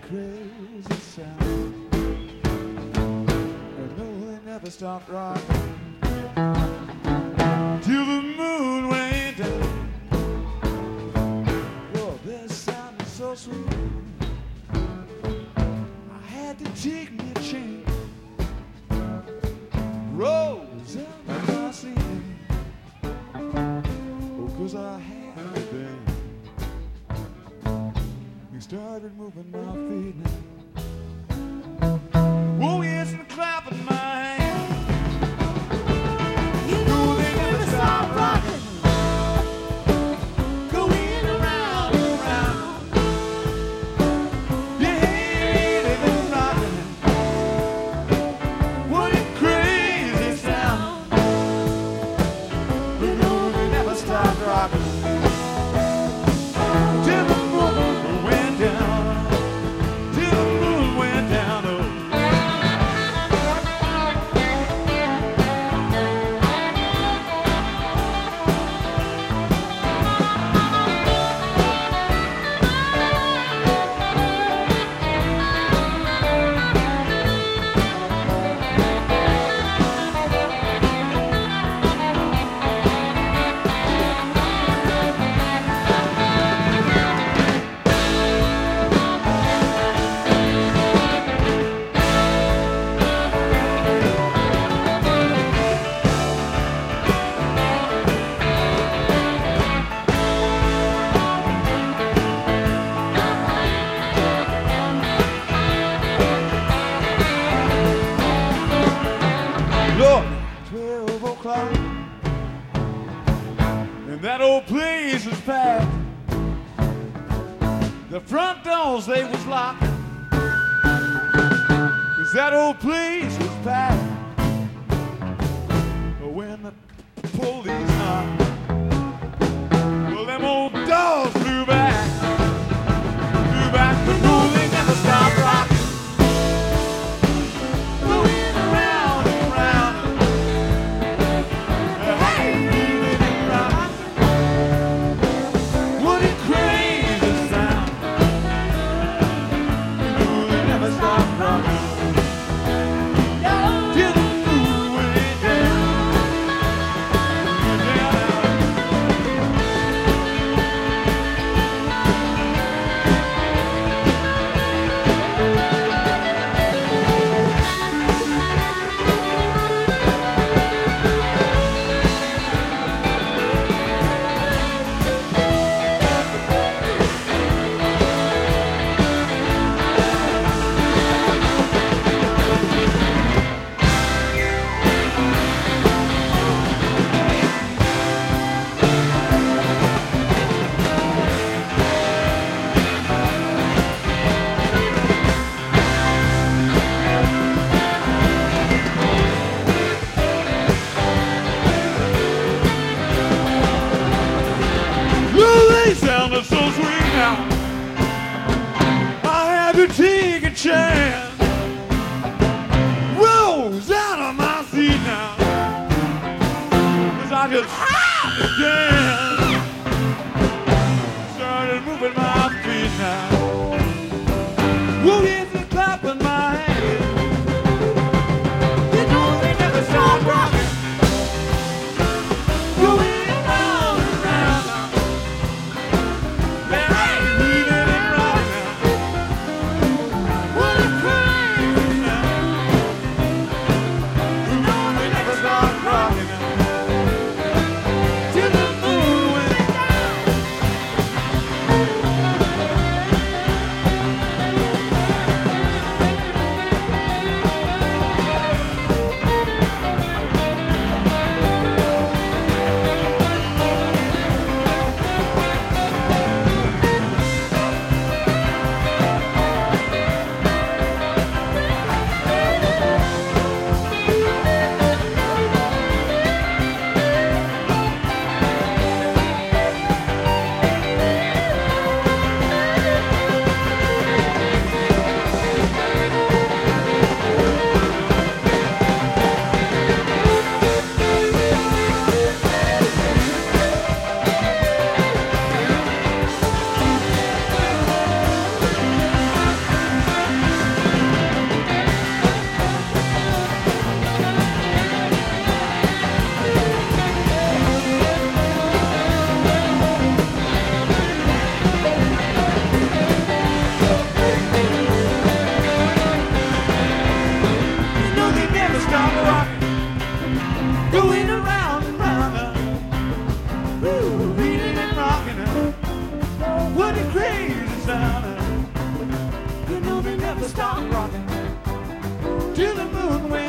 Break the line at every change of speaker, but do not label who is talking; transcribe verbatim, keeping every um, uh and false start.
crazy sound. And no, they never stopped rocking till the moon went down. Oh, this sound is so sweet. I had to take me a chance. Rose and I seen, oh, 'cause I had to dance. We started moving my feet now. Oh yes, and clapping my hands. You know they never stop rocking, going around and around. Yeah, they've been rocking. What a crazy sound. You know they never stop rocking. twelve o'clock, and that old place was packed. The front doors, they was locked, 'cause that old place was packed. But when the police knocked, well, them old doors flew back, flew back, but no, they never stopped rocking. Sounded so sweet now, I had to take a chance. Rose out of my seat now, 'cause I just had to dance. Started moving my feet now. Whoa, yes, and clapping my hands. You know they never stop rocking. To the moon. start rocking. To the moon when